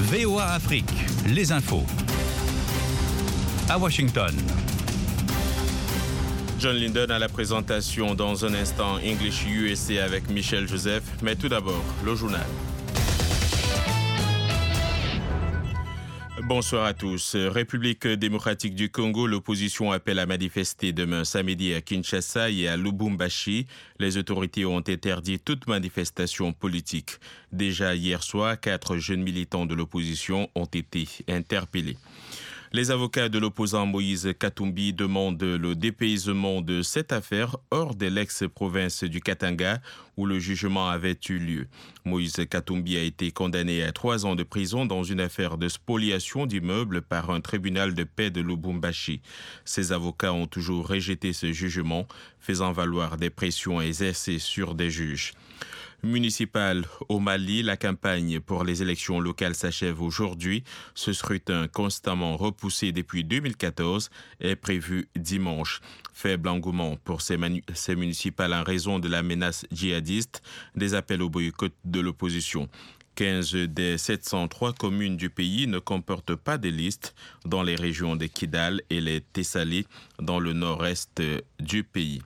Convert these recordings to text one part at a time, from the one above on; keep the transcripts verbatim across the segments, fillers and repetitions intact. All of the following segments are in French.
V O A Afrique, les infos. À Washington. John Linden à la présentation. Dans un instant, English U S A avec Michel Joseph. Mais tout d'abord, le journal. Bonsoir à tous. République démocratique du Congo, l'opposition appelle à manifester demain samedi à Kinshasa et à Lubumbashi. Les autorités ont interdit toute manifestation politique. Déjà hier soir, quatre jeunes militants de l'opposition ont été interpellés. Les avocats de l'opposant Moïse Katumbi demandent le dépaysement de cette affaire hors de l'ex-province du Katanga où le jugement avait eu lieu. Moïse Katumbi a été condamné à trois ans de prison dans une affaire de spoliation d'immeubles par un tribunal de paix de Lubumbashi. Ses avocats ont toujours rejeté ce jugement, faisant valoir des pressions exercées sur des juges. Municipal au Mali, la campagne pour les élections locales s'achève aujourd'hui. Ce scrutin, constamment repoussé depuis deux mille quatorze, est prévu dimanche. Faible engouement pour ces, manu- ces municipales en raison de la menace djihadiste, des appels au boycott de l'opposition. quinze des sept cent trois communes du pays ne comportent pas de liste dans les régions de Kidal et les Tessali dans le nord-est du pays.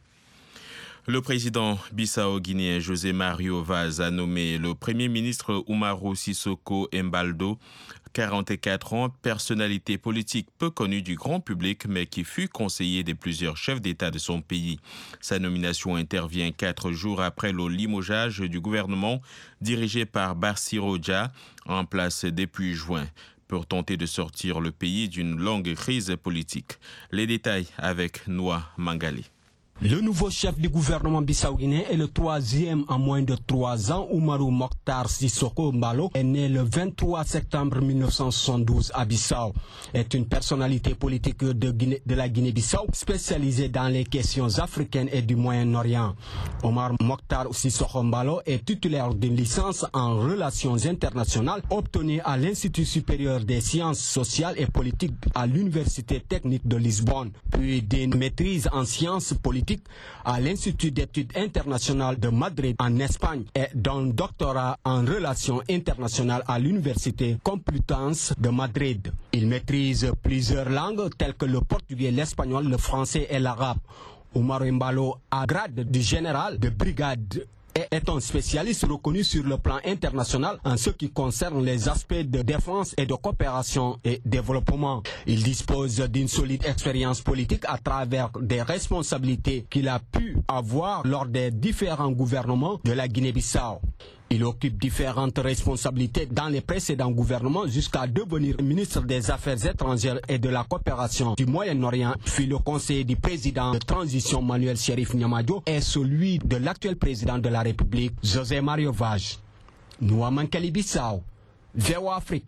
Le président bissau-guinéen José Mario Vaz a nommé le premier ministre Umaru Sissoko Embaldo, quarante-quatre ans, personnalité politique peu connue du grand public, mais qui fut conseiller de plusieurs chefs d'État de son pays. Sa nomination intervient quatre jours après le limogeage du gouvernement dirigé par Bassirou Dia, en place depuis juin, pour tenter de sortir le pays d'une longue crise politique. Les détails avec Noah Mangali. Le nouveau chef du gouvernement bissau-guinéen est le troisième en moins de trois ans. Umaru Mokhtar Sissoko Embaldo est né le vingt-trois septembre mille neuf cent soixante-douze à Bissau. Est une personnalité politique de, Guinée, de la Guinée-Bissau spécialisée dans les questions africaines et du Moyen-Orient. Omar Mokhtar Sissoko Embaldo est titulaire d'une licence en relations internationales obtenue à l'Institut supérieur des sciences sociales et politiques à l'Université technique de Lisbonne, puis d'une maîtrise en sciences politiques à l'Institut d'études internationales de Madrid en Espagne et d'un doctorat en relations internationales à l'Université Complutense de Madrid. Il maîtrise plusieurs langues telles que le portugais, l'espagnol, le français et l'arabe. Umaru Embaldo a grade de général de brigade et est un spécialiste reconnu sur le plan international en ce qui concerne les aspects de défense et de coopération et développement. Il dispose d'une solide expérience politique à travers des responsabilités qu'il a pu avoir lors des différents gouvernements de la Guinée-Bissau. Il occupe différentes responsabilités dans les précédents gouvernements jusqu'à devenir ministre des Affaires étrangères et de la coopération du Moyen-Orient, puis le conseiller du président de transition Manuel Chérif Niamadio et celui de l'actuel président de la République, José Mario Vaz. Nouamankali Bissau, V O A Afrique.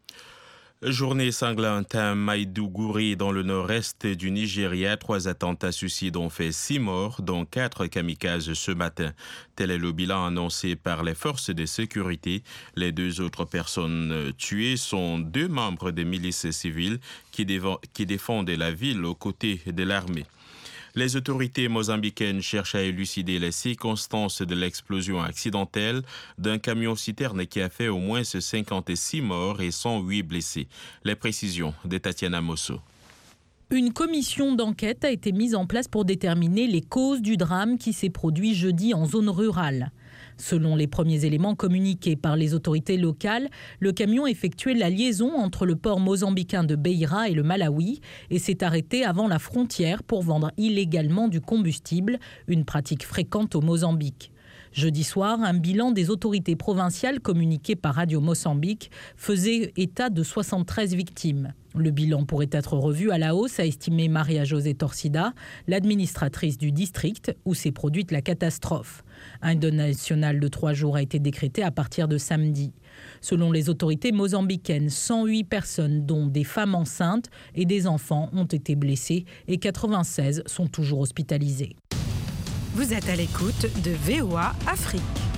Journée sanglante à Maïdougouri dans le nord-est du Nigeria. Trois attentats suicides ont fait six morts, dont quatre kamikazes ce matin. Tel est le bilan annoncé par les forces de sécurité. Les deux autres personnes tuées sont deux membres des milices civiles qui, dév- qui défendent la ville aux côtés de l'armée. Les autorités mozambicaines cherchent à élucider les circonstances de l'explosion accidentelle d'un camion-citerne qui a fait au moins cinquante-six morts et cent huit blessés. Les précisions de Tatiana Mosso. Une commission d'enquête a été mise en place pour déterminer les causes du drame qui s'est produit jeudi en zone rurale. Selon les premiers éléments communiqués par les autorités locales, le camion effectuait la liaison entre le port mozambicain de Beira et le Malawi et s'est arrêté avant la frontière pour vendre illégalement du combustible, une pratique fréquente au Mozambique. Jeudi soir, un bilan des autorités provinciales communiqué par Radio Mozambique faisait état de soixante-treize victimes. Le bilan pourrait être revu à la hausse, a estimé Maria José Torcida, l'administratrice du district où s'est produite la catastrophe. Un deuil national de trois jours a été décrété à partir de samedi. Selon les autorités mozambicaines, cent huit personnes, dont des femmes enceintes et des enfants, ont été blessées et quatre-vingt-seize sont toujours hospitalisées. Vous êtes à l'écoute de V O A Afrique.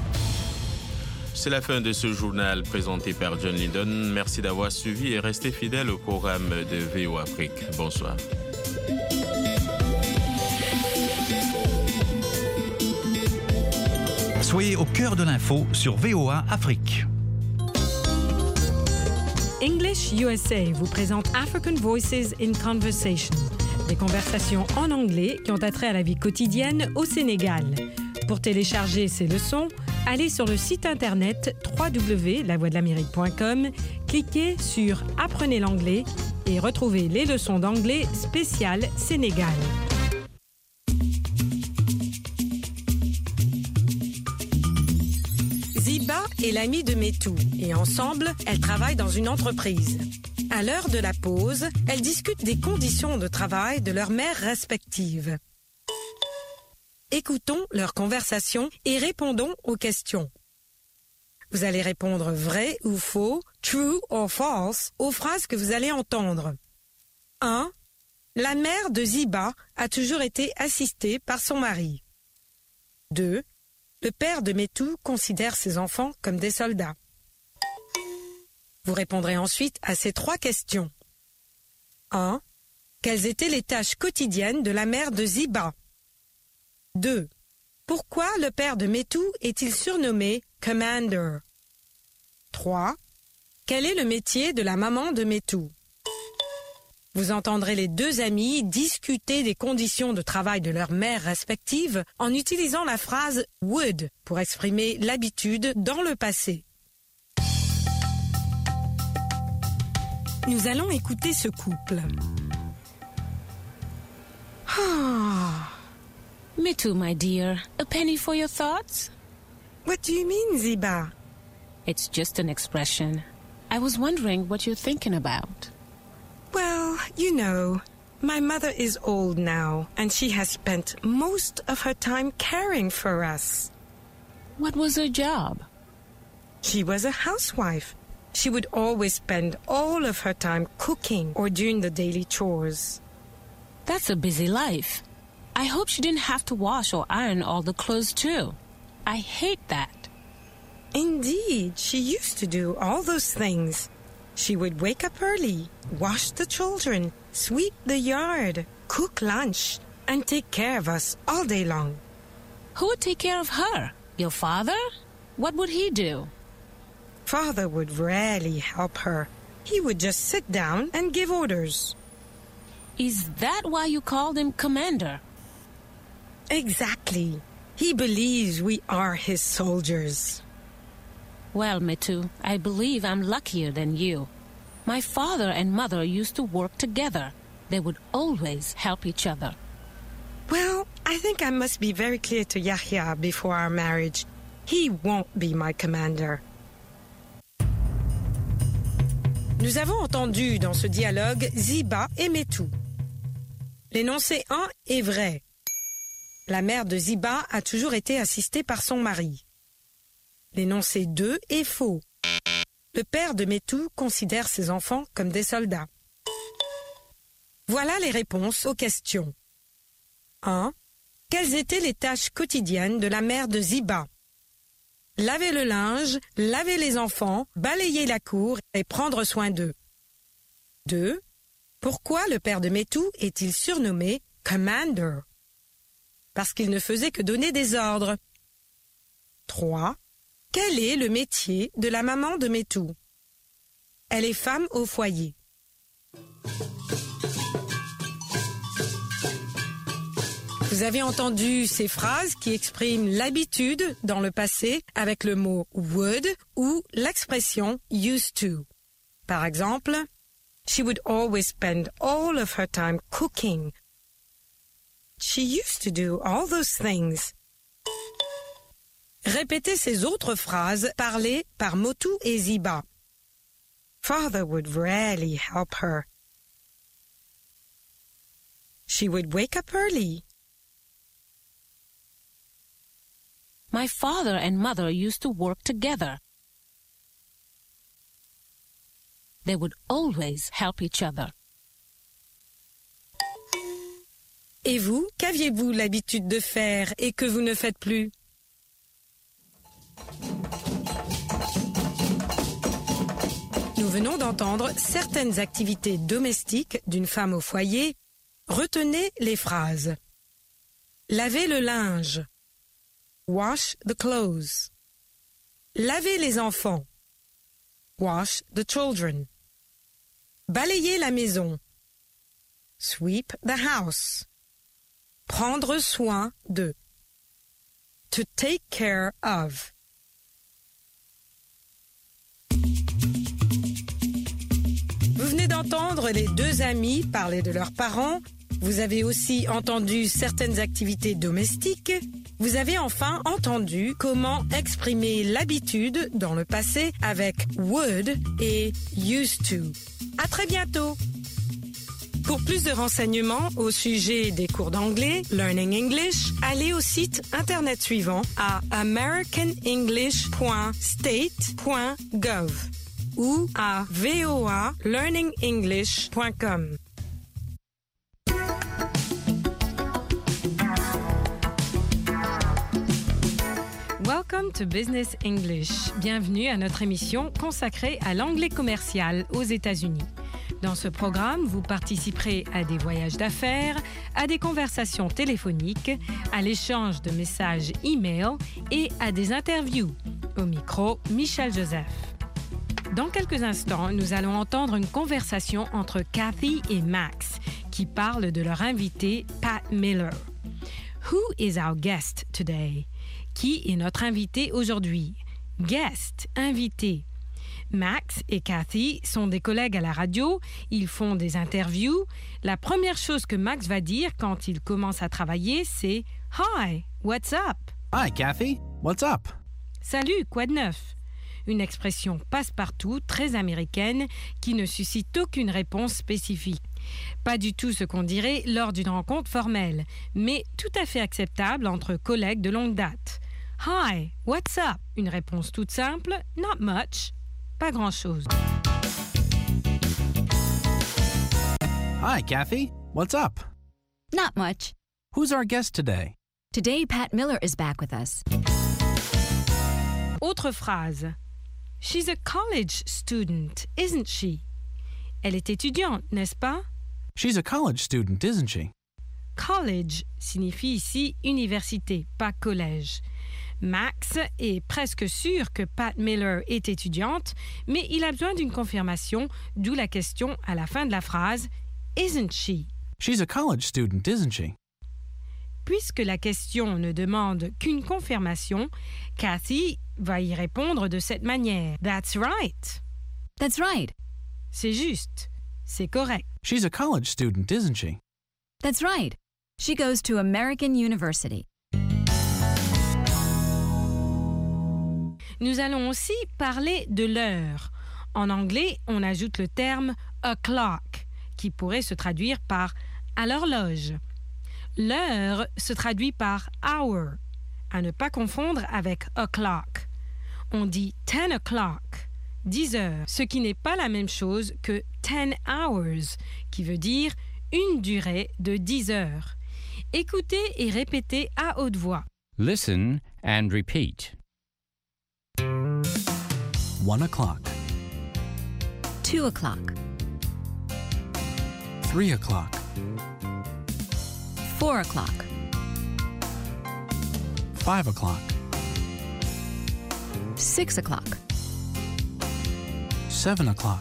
C'est la fin de ce journal présenté par John Linden. Merci d'avoir suivi et restez fidèles au programme de V O A Afrique. Bonsoir. Soyez au cœur de l'info sur V O A Afrique. English U S A vous présente African Voices in Conversation, des conversations en anglais qui ont attrait à la vie quotidienne au Sénégal. Pour télécharger ces leçons, allez sur le site internet w w w point la voix de l'amérique point com, cliquez sur Apprenez l'anglais et retrouvez les leçons d'anglais spéciales Sénégal. Ziba est l'amie de Metou et ensemble, elles travaillent dans une entreprise. À l'heure de la pause, elles discutent des conditions de travail de leurs mères respectives. Écoutons leur conversation et répondons aux questions. Vous allez répondre vrai ou faux, true or false, aux phrases que vous allez entendre. un. La mère de Ziba a toujours été assistée par son mari. deux. Le père de Metou considère ses enfants comme des soldats. Vous répondrez ensuite à ces trois questions. un. Quelles étaient les tâches quotidiennes de la mère de Ziba? deux. Pourquoi le père de Metou est-il surnommé Commander? trois. Quel est le métier de la maman de Metou? Vous entendrez les deux amies discuter des conditions de travail de leurs mères respectives en utilisant la phrase « would » pour exprimer l'habitude dans le passé. Nous allons écouter ce couple. Ah. Metou, my dear, a penny for your thoughts? What do you mean, Ziba? It's just an expression. I was wondering what you're thinking about. Well, you know, my mother is old now, and she has spent most of her time caring for us. What was her job? She was a housewife. She would always spend all of her time cooking or doing the daily chores. That's a busy life. I hope she didn't have to wash or iron all the clothes too. I hate that. Indeed, she used to do all those things. She would wake up early, wash the children, sweep the yard, cook lunch, and take care of us all day long. Who would take care of her? Your father? What would he do? Father would rarely help her. He would just sit down and give orders. Is that why you called him Commander? Exactly. He believes we are his soldiers. Well, Metou, I believe I'm luckier than you. My father and mother used to work together. They would always help each other. Well, I think I must be very clear to Yahya before our marriage. He won't be my commander. Nous avons entendu dans ce dialogue Ziba et Metou. L'énoncé un est vrai. La mère de Ziba a toujours été assistée par son mari. L'énoncé deux est faux. Le père de Metou considère ses enfants comme des soldats. Voilà les réponses aux questions. un. Quelles étaient les tâches quotidiennes de la mère de Ziba? Laver le linge, laver les enfants, balayer la cour et prendre soin d'eux. deux. Pourquoi le père de Metou est-il surnommé Commander? Parce qu'il ne faisait que donner des ordres. trois. Quel est le métier de la maman de Metou? Elle est femme au foyer. Vous avez entendu ces phrases qui expriment l'habitude dans le passé avec le mot would ou l'expression used to. Par exemple, she would always spend all of her time cooking. She used to do all those things. Répétez ces autres phrases parlées par Metou et Ziba. Father would rarely help her. She would wake up early. My father and mother used to work together. They would always help each other. Et vous, qu'aviez-vous l'habitude de faire et que vous ne faites plus? Nous venons d'entendre certaines activités domestiques d'une femme au foyer. Retenez les phrases. Laver le linge. Wash the clothes. Laver les enfants. Wash the children. Balayer la maison. Sweep the house. Prendre soin de. To take care of. Vous venez d'entendre les deux amis parler de leurs parents. Vous avez aussi entendu certaines activités domestiques. Vous avez enfin entendu comment exprimer l'habitude dans le passé avec would et used to. À très bientôt! Pour plus de renseignements au sujet des cours d'anglais, Learning English, allez au site internet suivant à american english point state point gov ou à voa learning english point com. Welcome to Business English. Bienvenue à notre émission consacrée à l'anglais commercial aux États-Unis. Dans ce programme, vous participerez à des voyages d'affaires, à des conversations téléphoniques, à l'échange de messages e-mail et à des interviews. Au micro, Michel Joseph. Dans quelques instants, nous allons entendre une conversation entre Kathy et Max qui parlent de leur invité Pat Miller. Who is our guest today? Qui est notre invité aujourd'hui? Guest, invité. Max et Kathy sont des collègues à la radio, ils font des interviews. La première chose que Max va dire quand il commence à travailler, c'est « Hi, what's up? » Hi, Kathy. What's up? Salut, quoi de neuf? Une expression passe-partout, très américaine, qui ne suscite aucune réponse spécifique. Pas du tout ce qu'on dirait lors d'une rencontre formelle, mais tout à fait acceptable entre collègues de longue date. « Hi, what's up? » Une réponse toute simple, « Not much. » Pas grand-chose. Hi, Kathy. What's up? Not much. Who's our guest today? Today, Pat Miller is back with us. Autre phrase. She's a college student, isn't she? Elle est étudiante, n'est-ce pas? She's a college student, isn't she? College signifie ici université, pas collège. Max est presque sûr que Pat Miller est étudiante, mais il a besoin d'une confirmation, d'où la question à la fin de la phrase « Isn't she? » She's a college student, isn't she? Puisque la question ne demande qu'une confirmation, Kathy va y répondre de cette manière. « That's right. » That's right. C'est juste. C'est correct. She's a college student, isn't she? That's right. She goes to American University. Nous allons aussi parler de l'heure. En anglais, on ajoute le terme « o'clock » qui pourrait se traduire par « à l'horloge ». L'heure se traduit par « hour », à ne pas confondre avec « o'clock ». On dit « ten o'clock », dix heures, ce qui n'est pas la même chose que « ten hours », qui veut dire une durée de dix heures. Écoutez et répétez à haute voix. Listen and repeat. One o'clock. Two o'clock. Three o'clock. Four o'clock. Five o'clock. Six o'clock. Seven o'clock.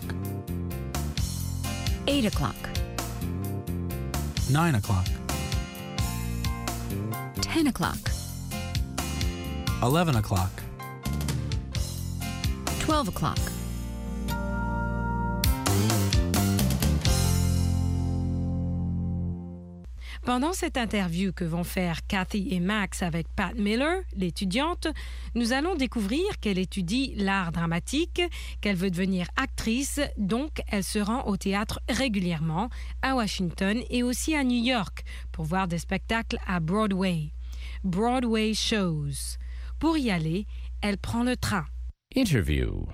Eight o'clock. Nine o'clock. Ten o'clock. Eleven o'clock. Twelve o'clock. Pendant cette interview que vont faire Kathy et Max avec Pat Miller, l'étudiante, nous allons découvrir qu'elle étudie l'art dramatique, qu'elle veut devenir actrice, donc elle se rend au théâtre régulièrement, à Washington et aussi à New York, pour voir des spectacles à Broadway. Broadway shows. Pour y aller, elle prend le train. Interview.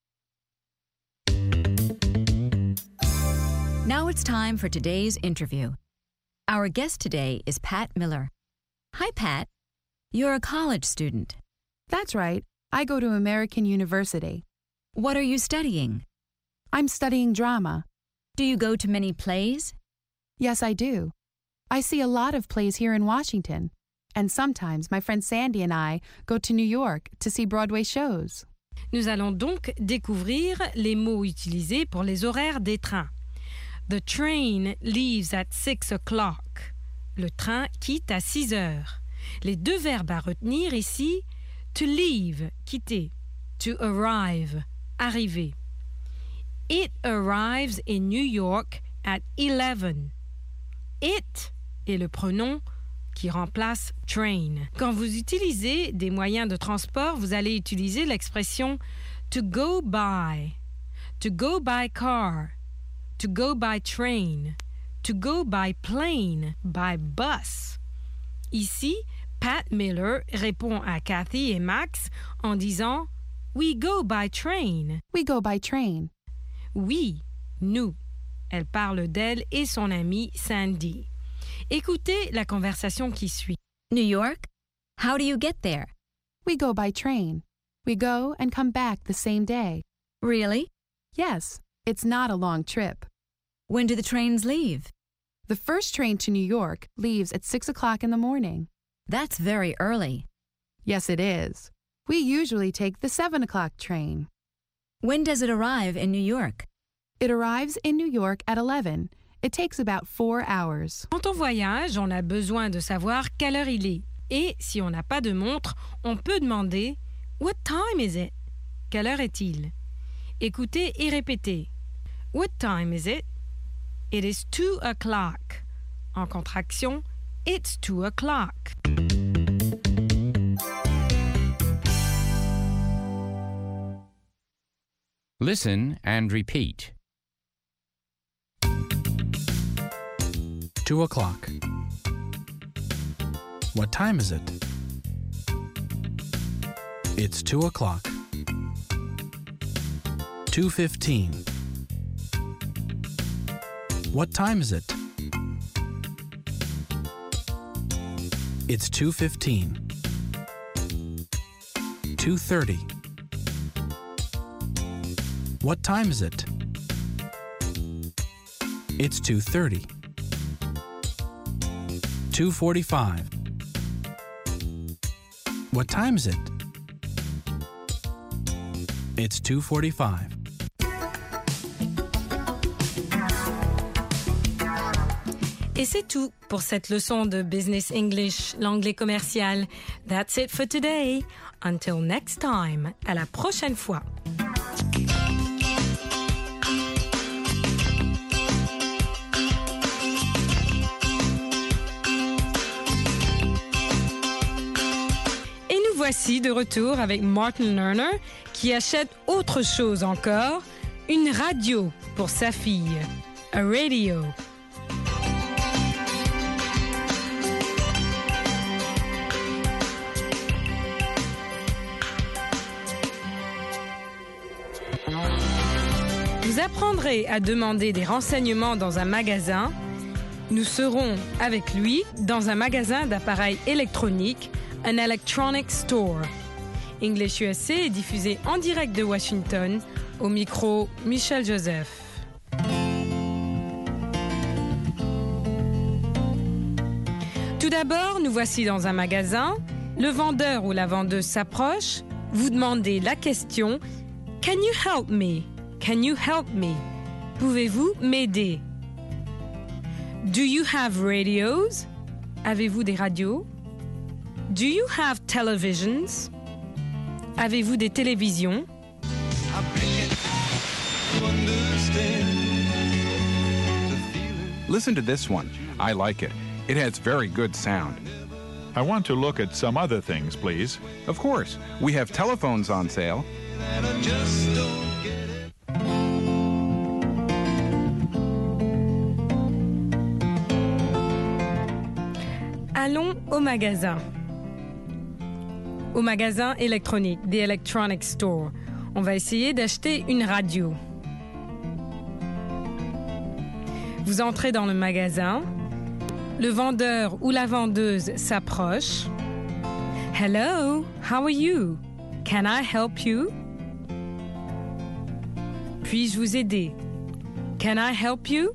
Now it's time for today's interview. Our guest today is Pat Miller. Hi, Pat. You're a college student. That's right. I go to American University. What are you studying? I'm studying drama. Do you go to many plays? Yes, I do. I see a lot of plays here in Washington. And sometimes my friend Sandy and I go to New York to see Broadway shows. Nous allons donc découvrir les mots utilisés pour les horaires des trains. The train leaves at six o'clock. Le train quitte à six heures. Les deux verbes à retenir ici, to leave, quitter, to arrive, arriver. It arrives in New York at eleven. It est le pronom qui remplace train. Quand vous utilisez des moyens de transport, vous allez utiliser l'expression to go by, to go by car, to go by train, to go by plane, by bus. Ici, Pat Miller répond à Kathy et Max en disant « We go by train ». We go by train. Oui, nous. Elle parle d'elle et son amie Sandy. Écoutez la conversation qui suit. New York? How do you get there? We go by train. We go and come back the same day. Really? Yes, it's not a long trip. When do the trains leave? The first train to New York leaves at six o'clock in the morning. That's very early. Yes, it is. We usually take the seven o'clock train. When does it arrive in New York? It arrives in New York at eleven. It takes about four hours. Quand on voyage, on a besoin de savoir quelle heure il est. Et si on n'a pas de montre, on peut demander « What time is it? » Quelle heure est-il? Écoutez et répétez. What time is it? It is two o'clock. En contraction, it's two o'clock. Listen and repeat. Two o'clock. What time is it? It's two o'clock. Two fifteen. What time is it? It's two fifteen. Two thirty. What time is it? It's two thirty. Two forty-five. What time is it? It's two forty-five. Et c'est tout pour cette leçon de Business English, l'anglais commercial. That's it for today. Until next time. À la prochaine fois. Et nous voici de retour avec Martin Lerner qui achète autre chose encore, une radio pour sa fille. A radio. Vous apprendrez à demander des renseignements dans un magasin. Nous serons avec lui dans un magasin d'appareils électroniques, un electronic store. English U S A est diffusé en direct de Washington, au micro Michel Joseph. Tout d'abord, nous voici dans un magasin. Le vendeur ou la vendeuse s'approche. Vous demandez la question « Can you help me? Can you help me? Pouvez-vous m'aider? Do you have radios? Avez-vous des radios? Do you have televisions? Avez-vous des télévisions? Listen to this one. I like it. It has very good sound. I want to look at some other things, please. Of course. We have telephones on sale. Allons au magasin. Au magasin électronique, the electronic store. On va essayer d'acheter une radio. Vous entrez dans le magasin. Le vendeur ou la vendeuse s'approche. Hello, how are you? Can I help you? Puis-je vous aider? Can I help you?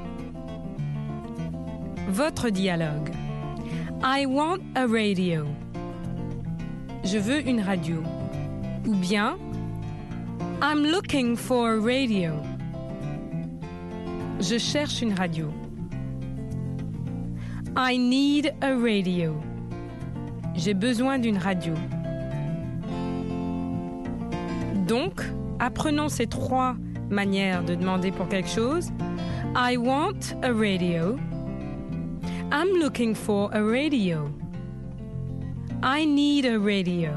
Votre dialogue. I want a radio. Je veux une radio. Ou bien, I'm looking for a radio. Je cherche une radio. I need a radio. J'ai besoin d'une radio. Donc, apprenons ces trois manières de demander pour quelque chose. I want a radio. I'm looking for a radio. I need a radio.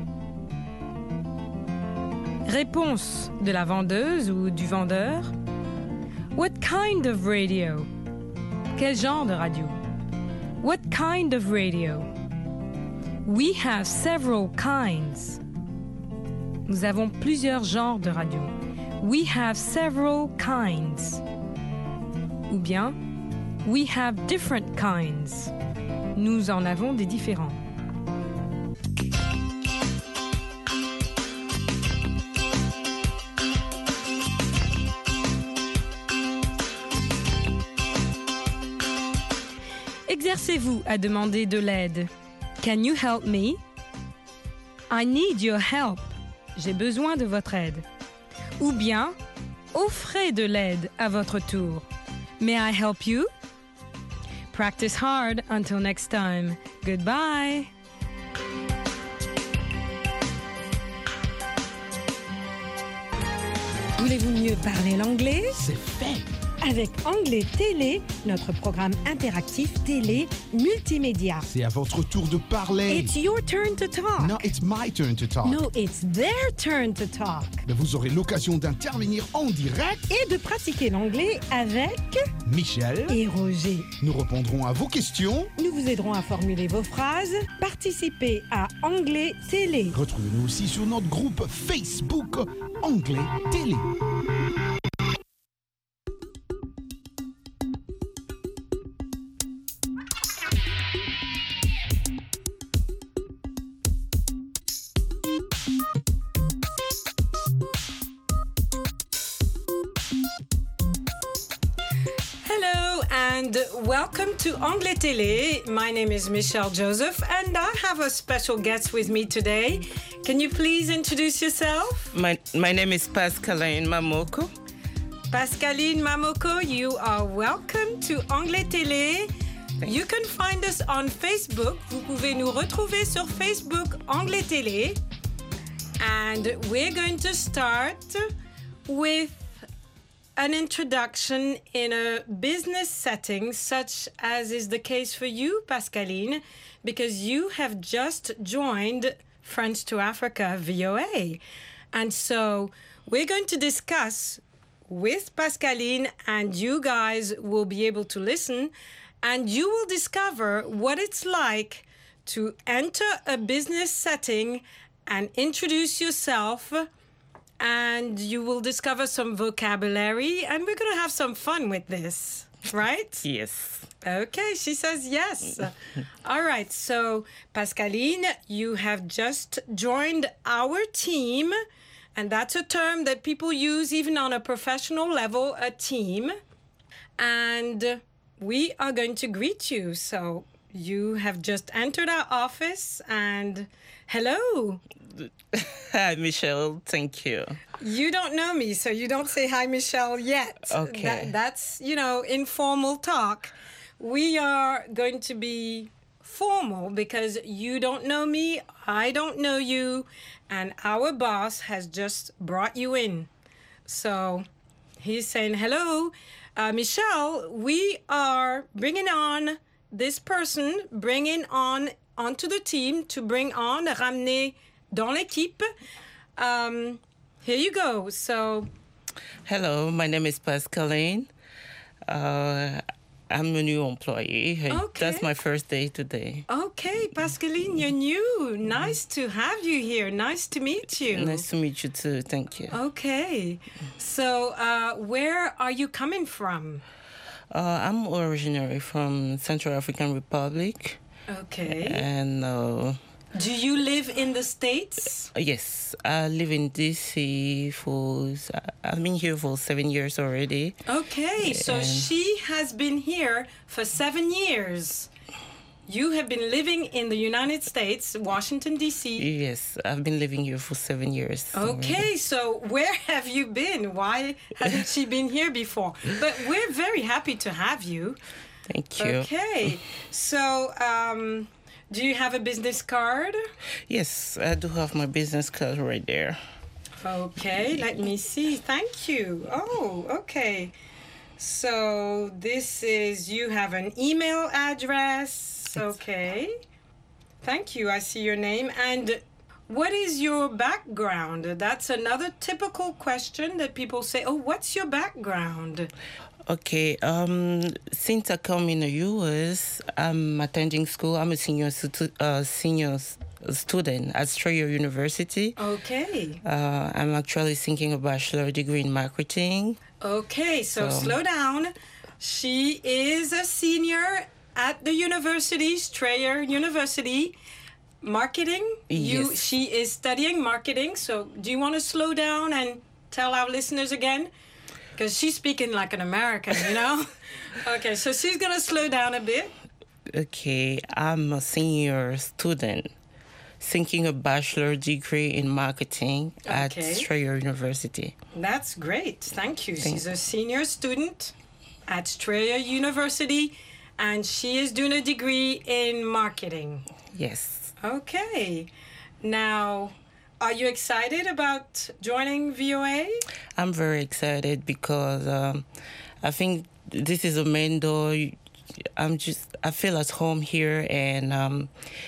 Réponse de la vendeuse ou du vendeur. What kind of radio? Quel genre de radio? What kind of radio? We have several kinds. Nous avons plusieurs genres de radio. We have several kinds. Ou bien, we have different kinds. Nous en avons des différents. Exercez-vous à demander de l'aide. Can you help me? I need your help. J'ai besoin de votre aide. Ou bien, offrez de l'aide à votre tour. May I help you? Practice hard until next time. Goodbye. Voulez-vous mieux parler l'anglais? C'est fait! Avec Anglais Télé, notre programme interactif télé multimédia. C'est à votre tour de parler. It's your turn to talk. No, it's my turn to talk. No, it's their turn to talk. Mais vous aurez l'occasion d'intervenir en direct et de pratiquer l'anglais avec Michel et Roger. Nous répondrons à vos questions. Nous vous aiderons à formuler vos phrases. Participez à Anglais Télé. Retrouvez-nous aussi sur notre groupe Facebook Anglais Télé. And welcome to Anglais Télé. My name is Michelle Joseph and I have a special guest with me today. Can you please introduce yourself? My, my name is Pascaline Mamoko. Pascaline Mamoko, you are welcome to Anglais Télé. You can find us on Facebook. Vous pouvez nous retrouver sur Facebook Anglais Télé. And we're going to start with an introduction in a business setting, such as is the case for you, Pascaline, because you have just joined French to Africa V O A. And so we're going to discuss with Pascaline, and you guys will be able to listen, and you will discover what it's like to enter a business setting and introduce yourself. And you will discover some vocabulary, and we're going to have some fun with this, right? Yes. Okay, she says yes. All right, so Pascaline, you have just joined our team, and that's a term that people use even on a professional level, a team. And we are going to greet you. So you have just entered our office, and hello. Hi, Michelle. Thank you. You don't know me, so you don't say hi, Michelle, yet. Okay. That, that's, you know, informal talk. We are going to be formal because you don't know me, I don't know you, and our boss has just brought you in. So he's saying, hello, uh, Michelle, we are bringing on this person, bringing on onto the team to bring on, ramener dans l'équipe. Um, here you go. So, hello, my name is Pascaline. Uh, I'm a new employee. Okay. That's my first day today. Okay, Pascaline, you're new. Nice to have you here. Nice to meet you. Nice to meet you too. Thank you. Okay. So, uh, where are you coming from? Uh, I'm originally from Central African Republic. Okay. And uh, do you live in the States? Yes, I live in D C for, I've been here for seven years already. Okay, so and she has been here for seven years. you have been living in the United States, Washington, D C Yes, I've been living here for seven years. Okay, already. so where have you been? Why hasn't she been here before? But we're very happy to have you. Thank you. Okay, so um, do you have a business card? Yes, I do have my business card right there. Okay, let me see. Thank you. Oh, okay. So this is, you have an email address. Okay. Thank you. I see your name. And what is your background? That's another typical question that people say, oh, what's your background? Okay, um, since I come in the U S, I'm attending school. I'm a senior stu- uh, senior student at Strayer University. Okay. Uh, I'm actually thinking a bachelor degree in marketing. Okay, so, So- slow down. She is a senior at the university, Strayer University, marketing. You, Yes. she is studying marketing. So do you want to slow down and tell our listeners again? Because she's speaking like an American, you know? Okay, so she's going to slow down a bit. Okay, I'm a senior student thinking a bachelor degree in marketing at Okay. Strayer University. That's great. Thank you. Thank She's a senior student at Strayer University, and she is doing a degree in marketing. Yes. Okay. Now, are you excited about joining V O A? I'm very excited because um, I think this is a main door. I'm just, I feel at home here, and um,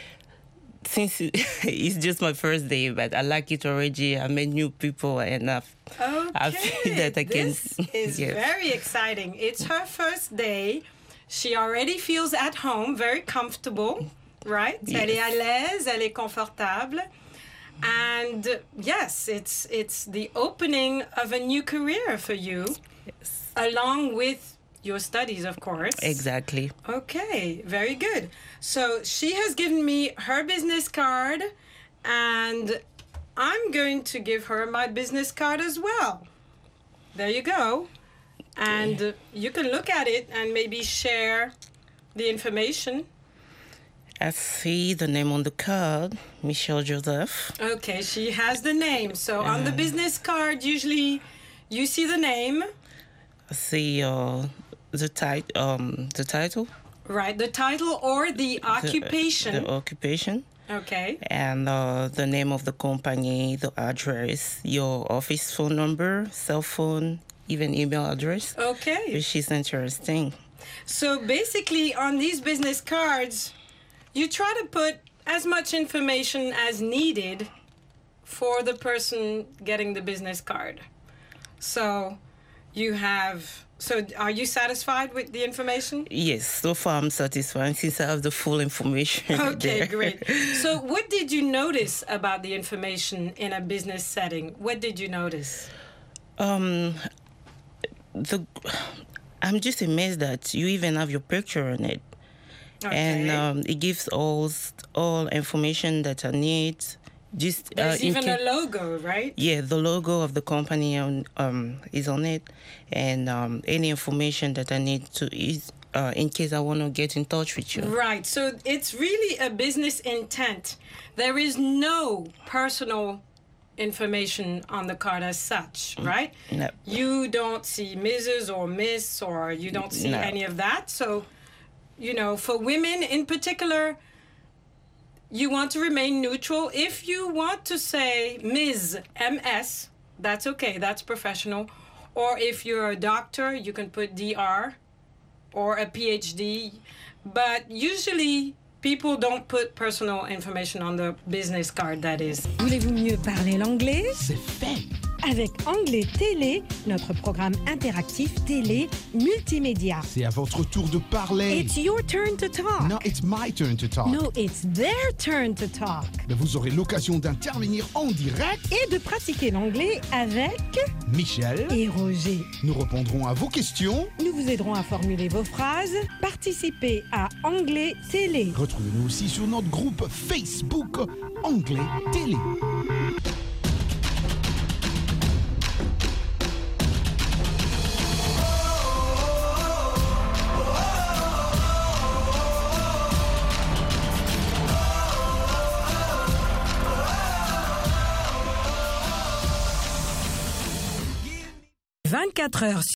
since it's just my first day, but I like it already. I met new people, and I've, Okay. I feel that I can. This is yes. very exciting. It's her first day. She already feels at home, very comfortable, right? Yes. Elle est à l'aise, elle est confortable. And uh, yes, it's it's the opening of a new career for you, Yes. along with your studies, of course. Exactly. Okay, very good. So she has given me her business card, and I'm going to give her my business card as well. There you go. And uh, you can look at it and maybe share the information. I see the name on the card, Michelle Joseph. Okay, she has the name. So on the business card, usually you see the name. I see uh, the, tit- um, the title. Right, the title or the occupation. The, the occupation. Okay. And uh, the name of the company, the address, your office phone number, cell phone, even email address. Okay. Which is interesting. So basically, on these business cards, you try to put as much information as needed for the person getting the business card. So you have... So are you satisfied with the information? Yes, so far I'm satisfied since I have the full information. Okay, there. great. So what did you notice about the information in a business setting? What did you notice? Um, the I'm just amazed that you even have your picture on it. Okay. And um, it gives all all information that I need. Just There's uh, in even ca- a logo, right? Yeah, the logo of the company on, um, is on it, and um, any information that I need to is uh, in case I want to get in touch with you. Right. So it's really a business intent. There is no personal information on the card as such, right? No. You don't see Missus or Miss, or you don't see No. any of that. So, you know, for women in particular, you want to remain neutral. If you want to say Miz M S, that's okay. That's professional. Or if you're a doctor, you can put D R or a P H D. But usually, people don't put personal information on the business card, that is. Voulez-vous mieux parler l'anglais? C'est fait. Avec Anglais Télé, notre programme interactif télé multimédia. C'est à votre tour de parler. It's your turn to talk. No, it's my turn to talk. No, it's their turn to talk. Mais vous aurez l'occasion d'intervenir en direct. Et de pratiquer l'anglais avec Michel et Roger. Nous répondrons à vos questions. Nous vous aiderons à formuler vos phrases. Participez à Anglais Télé. Retrouvez-nous aussi sur notre groupe Facebook Anglais Télé. vingt-quatre heures